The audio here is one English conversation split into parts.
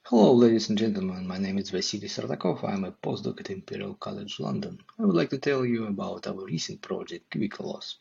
Hello, ladies and gentlemen. My name is Vasily Sardakov. I'm a postdoc at Imperial College London. I would like to tell you about our recent project, Cubicle-OS.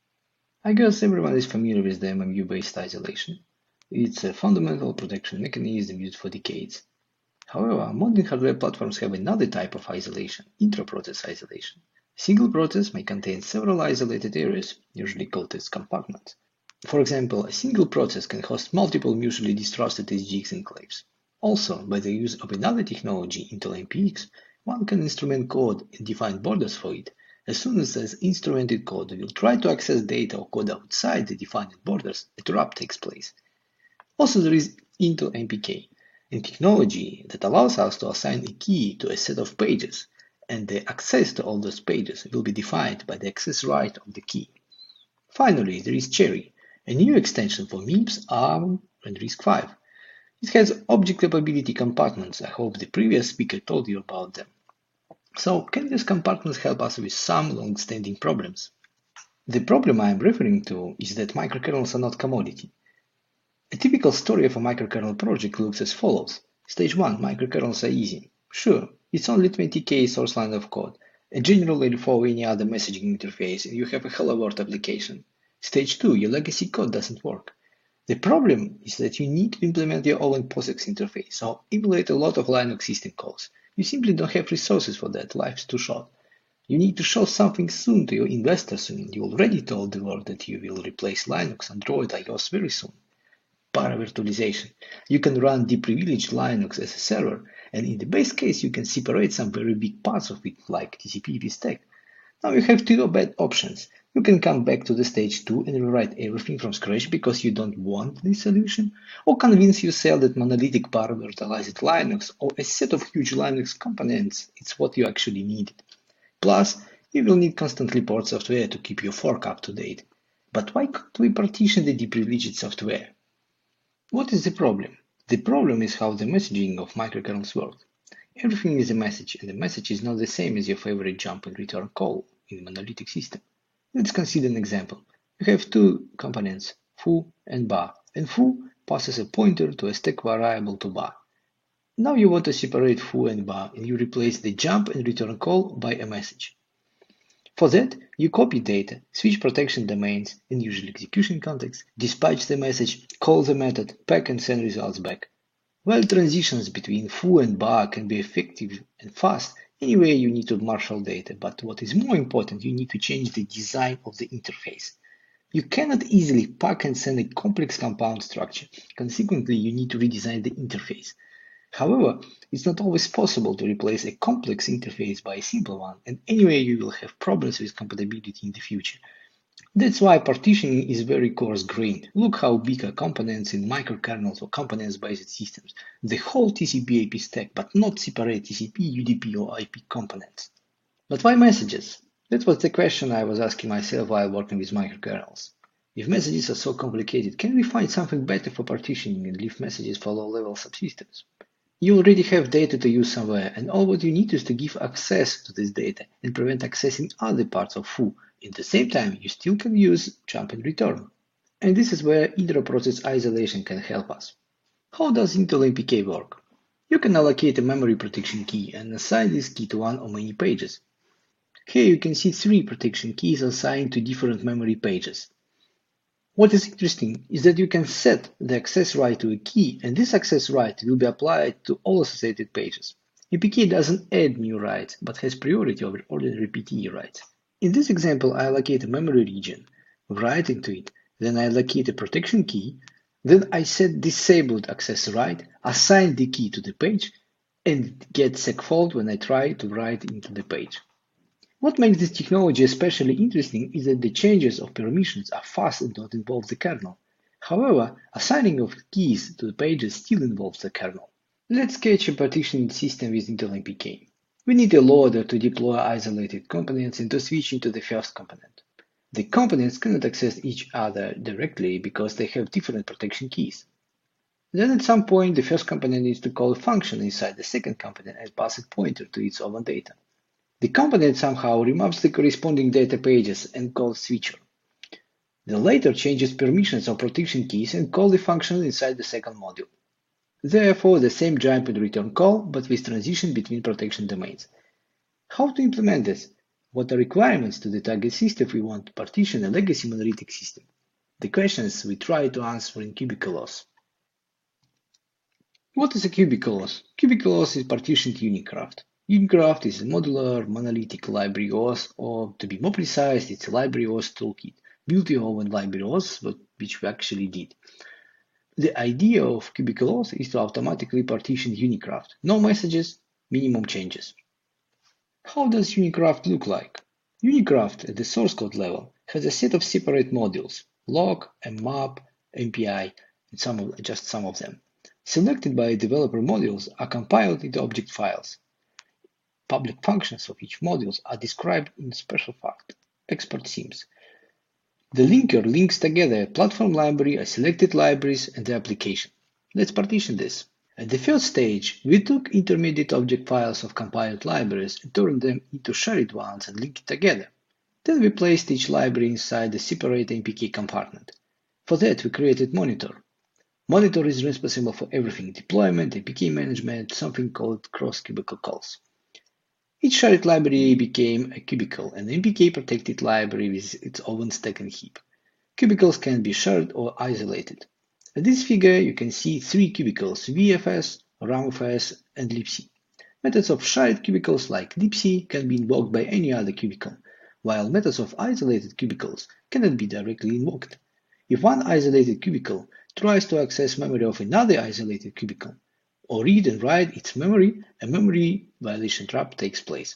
I guess everyone is familiar with the MMU-based isolation. It's a fundamental protection mechanism used for decades. However, modern hardware platforms have another type of isolation, intra-process isolation. A single process may contain several isolated areas, usually called as compartments. For example, a single process can host multiple mutually distrusted SGX enclaves. Also, by the use of another technology, Intel MPX, one can instrument code and define borders for it. As soon as this instrumented code will try to access data or code outside the defined borders, a trap takes place. Also, there is Intel MPK, a technology that allows us to assign a key to a set of pages, and the access to all those pages will be defined by the access right of the key. Finally, there is Cherry, a new extension for MIPS, ARM, and RISC-V. It has object capability compartments. I hope the previous speaker told you about them. So, can these compartments help us with some long-standing problems? The problem I am referring to is that microkernels are not commodity. A typical story of a microkernel project looks as follows. Stage 1, microkernels are easy. Sure, it's only 20k source line of code, a generally for any other messaging interface, and you have a Hello World application. Stage 2, your legacy code doesn't work. The problem is that you need to implement your own POSIX interface or emulate a lot of Linux system calls. You simply don't have resources for that, life's too short. You need to show something soon to your investors, and you already told the world that you will replace Linux, Android, iOS very soon. Paravirtualization. You can run deprivileged Linux as a server, and in the best case, you can separate some very big parts of it, like TCP stack. Now you have two bad options. You can come back to the stage 2 and rewrite everything from scratch because you don't want this solution, or convince yourself that monolithic paravirtualized Linux or a set of huge Linux components is what you actually need. Plus, you will need constantly port software to keep your fork up to date. But why can't we partition the deprivileged software? What is the problem? The problem is how the messaging of microkernels works. Everything is a message, and the message is not the same as your favorite jump and return call in a monolithic system. Let's consider an example. You have two components, foo and bar, and foo passes a pointer to a stack variable to bar. Now you want to separate foo and bar, and you replace the jump and return call by a message. For that, you copy data, switch protection domains and usual execution context, dispatch the message, call the method, pack and send results back. While transitions between foo and bar can be effective and fast, anyway you need to marshal data, but what is more important, you need to change the design of the interface. You cannot easily pack and send a complex compound structure. Consequently, you need to redesign the interface. However, it's not always possible to replace a complex interface by a simple one, and anyway you will have problems with compatibility in the future. That's why partitioning is very coarse-grained. Look how big are components in microkernels or components-based systems. The whole TCP/IP stack, but not separate TCP, UDP, or IP components. But why messages? That was the question I was asking myself while working with microkernels. If messages are so complicated, can we find something better for partitioning and leave messages for low-level subsystems? You already have data to use somewhere, and all what you need is to give access to this data and prevent accessing other parts of foo. At the same time, you still can use jump and return. And this is where intra-process isolation can help us. How does Intel MPK work? You can allocate a memory protection key and assign this key to one or many pages. Here you can see 3 protection keys assigned to different memory pages. What is interesting is that you can set the access right to a key, and this access right will be applied to all associated pages. APK doesn't add new rights, but has priority over ordinary PTE rights. In this example, I allocate a memory region, write into it, then I allocate a protection key, then I set disabled access right, assign the key to the page, and get segfault when I try to write into the page. What makes this technology especially interesting is that the changes of permissions are fast and don't involve the kernel. However, assigning of keys to the pages still involves the kernel. Let's sketch a partitioned system with Intel MPK. We need a loader to deploy isolated components and to switch into the first component. The components cannot access each other directly because they have different protection keys. Then at some point, the first component needs to call a function inside the second component and pass a pointer to its own data. The component somehow remaps the corresponding data pages and calls switcher. The latter changes permissions of protection keys and calls the function inside the second module. Therefore, the same jump and return call, but with transition between protection domains. How to implement this? What are requirements to the target system if we want to partition a legacy monolithic system? The questions we try to answer in Cubicle-OS. What is a Cubicle-OS? Cubicle-OS is partitioned Unicraft. Unicraft is a modular monolithic library OS, or to be more precise, it's a library OS toolkit, built your own library OS, which we actually did. The idea of Cubicle-OS is to automatically partition Unicraft. No messages, minimum changes. How does Unicraft look like? Unicraft at the source code level has a set of separate modules, log, mmap, MPI, and just some of them. Selected by developer modules are compiled into object files. Public functions of each module are described in special fact, export seams. The linker links together a platform library, a selected libraries, and the application. Let's partition this. At the first stage, we took intermediate object files of compiled libraries and turned them into shared ones and linked together. Then we placed each library inside a separate MPK compartment. For that, we created Monitor. Monitor is responsible for everything: deployment, APK management, something called cross-cubicle calls. Each shared library became a cubicle, an MPK-protected library with its own stack and heap. Cubicles can be shared or isolated. At this figure, you can see three cubicles: VFS, RAMFS, and libc. Methods of shared cubicles like libc can be invoked by any other cubicle, while methods of isolated cubicles cannot be directly invoked. If one isolated cubicle tries to access memory of another isolated cubicle, or read and write its memory, a memory violation trap takes place.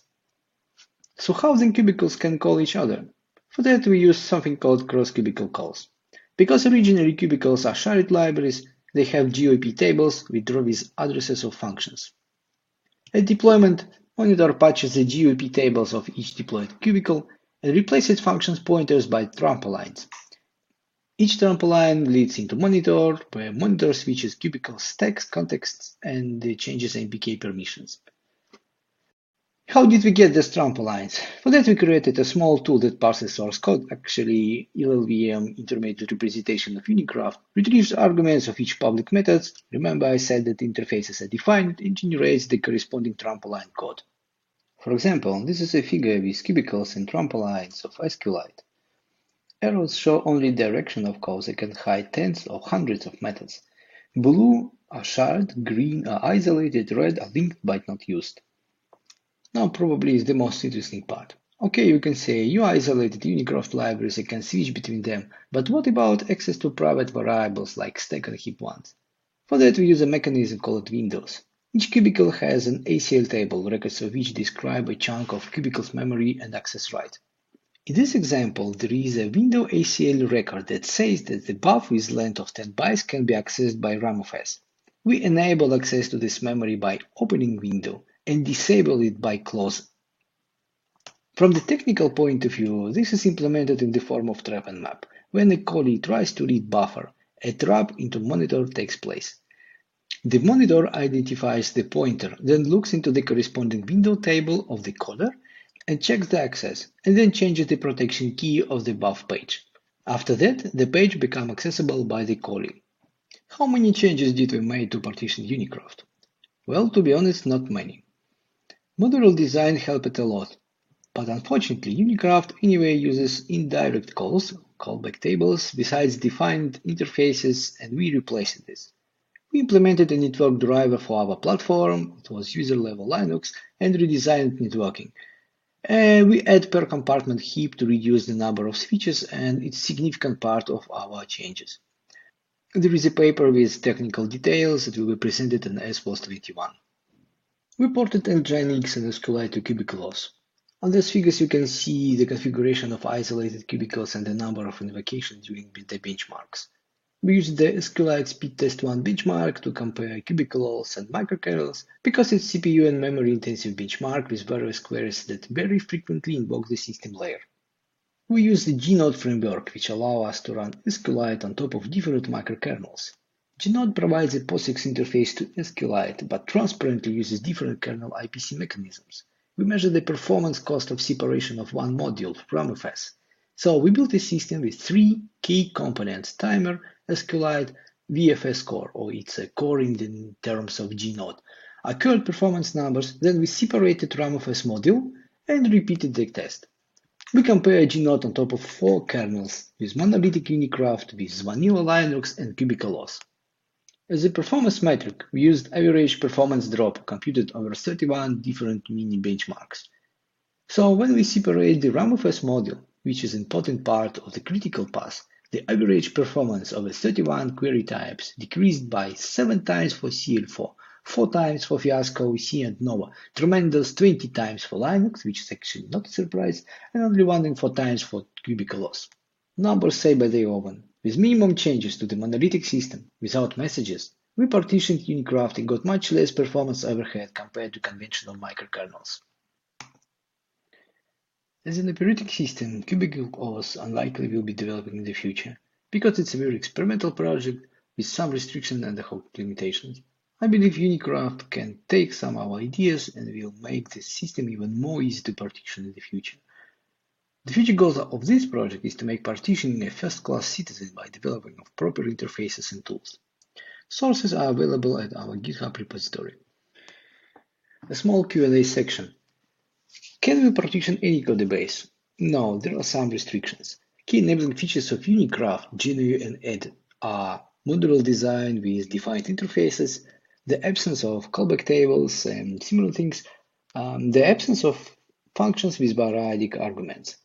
So how then cubicles can call each other? For that, we use something called cross-cubicle calls. Because originally cubicles are shared libraries, they have GOP tables with addresses of functions. At deployment, Monitor patches the GOP tables of each deployed cubicle and replaces functions pointers by trampolines. Each trampoline leads into Monitor, where Monitor switches cubicle stacks, contexts, and changes MPK permissions. How did we get these trampolines? For that, we created a small tool that parses source code, actually LLVM intermediate representation of Unicraft, retrieves arguments of each public method. Remember I said that interfaces are defined, and generates the corresponding trampoline code. For example, this is a figure with cubicles and trampolines of SQLite. Arrows show only direction of calls that can hide tens or hundreds of methods. Blue are shared, green are isolated, red are linked but not used. Now probably is the most interesting part. Okay, you can say you isolated Unicraft libraries and can switch between them, but what about access to private variables like stack and heap ones? For that we use a mechanism called windows. Each cubicle has an ACL table, records of which describe a chunk of cubicle's memory and access right. In this example, there is a window ACL record that says that the buff with length of 10 bytes can be accessed by RAMFS. We enable access to this memory by opening window and disable it by close. From the technical point of view, this is implemented in the form of trap and map. When a callee tries to read buffer, a trap into Monitor takes place. The Monitor identifies the pointer, then looks into the corresponding window table of the caller and checks the access, and then changes the protection key of the buff page. After that, the page becomes accessible by the callee. How many changes did we make to partition Unicraft? Well, to be honest, not many. Modular design helped a lot, but unfortunately Unicraft anyway uses indirect calls, callback tables, besides defined interfaces, and we replaced this. We implemented a network driver for our platform, it was user-level Linux, and redesigned networking. We add per compartment heap to reduce the number of switches, and it's a significant part of our changes. There is a paper with technical details that will be presented in S+21. We ported Nginx and SQLite to Cubicle-OS. On these figures you can see the configuration of isolated cubicles and the number of invocations during the benchmarks. We used the SQLite speedtest1 benchmark to compare Cubicle-OS and microkernels because it's CPU and memory intensive benchmark with various queries that very frequently invoke the system layer. We use the GNODE framework, which allows us to run SQLite on top of different microkernels. GNODE provides a POSIX interface to SQLite, but transparently uses different kernel IPC mechanisms. We measure the performance cost of separation of one module, RAMFS. So we built a system with three key components: timer, SQLite, VFS core, or it's a core in the terms of G-Node, occurred performance numbers, then we separated RAMFS module and repeated the test. We compare G-Node on top of 4 kernels with monolithic Unicraft, with vanilla Linux and kubectl. As a performance metric, we used average performance drop computed over 31 different mini benchmarks. So when we separate the RAMFS module, which is an important part of the critical path, the average performance of the 31 query types decreased by 7 times for CL4, 4 times for Fiasco, C and Nova, tremendous 20 times for Linux, which is actually not a surprise, and only 104 times for kubectl. Numbers say by their own. With minimum changes to the monolithic system, without messages, we partitioned Unicraft and got much less performance overhead compared to conventional microkernels. As an operating system, kubectl unlikely will be developing in the future, because it's a very experimental project with some restrictions and hook limitations. I believe Unicraft can take some of our ideas and will make the system even more easy to partition in the future. The future goal of this project is to make partitioning a first-class citizen by developing of proper interfaces and tools. Sources are available at our GitHub repository. A small Q&A section. Can we partition any codebase? No, there are some restrictions. Key enabling features of Unicraft, GNU and Ed are modular design with defined interfaces, the absence of callback tables and similar things, the absence of functions with variadic arguments.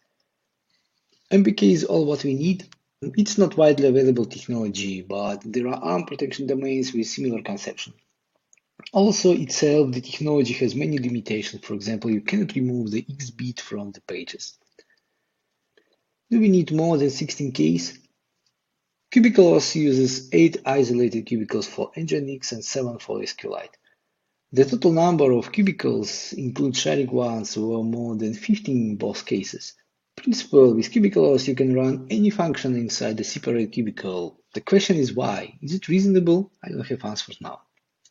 MPK is all what we need. It's not widely available technology, but there are ARM protection domains with similar conception. Also, itself, the technology has many limitations. For example, you cannot remove the X bit from the pages. Do we need more than 16 keys? kubectl uses 8 isolated cubicles for Nginx and 7 for SQLite. The total number of cubicles, include sharing ones, were more than 15 in both cases. Principle, with kubectl you can run any function inside the separate cubicle. The question is why? Is it reasonable? I don't have answers now.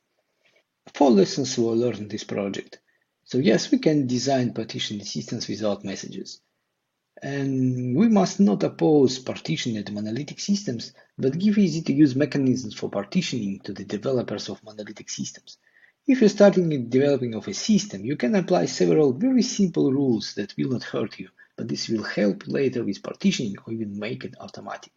4 lessons were learned in this project. So yes, we can design partitioning systems without messages. And we must not oppose partitioning the monolithic systems, but give easy-to-use mechanisms for partitioning to the developers of monolithic systems. If you're starting the developing of a system, you can apply several very simple rules that will not hurt you, but this will help later with partitioning or even make it automatic.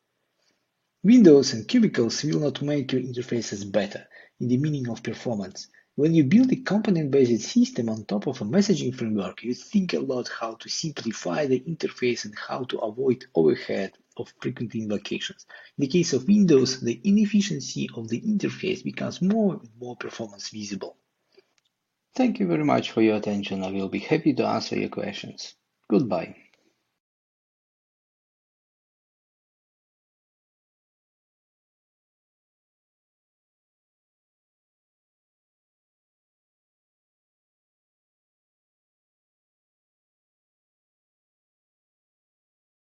Windows and cubicles will not make your interfaces better in the meaning of performance. When you build a component-based system on top of a messaging framework, you think a lot how to simplify the interface and how to avoid overhead of frequent invocations. In the case of Windows, the inefficiency of the interface becomes more and more performance visible. Thank you very much for your attention. I will be happy to answer your questions. Goodbye.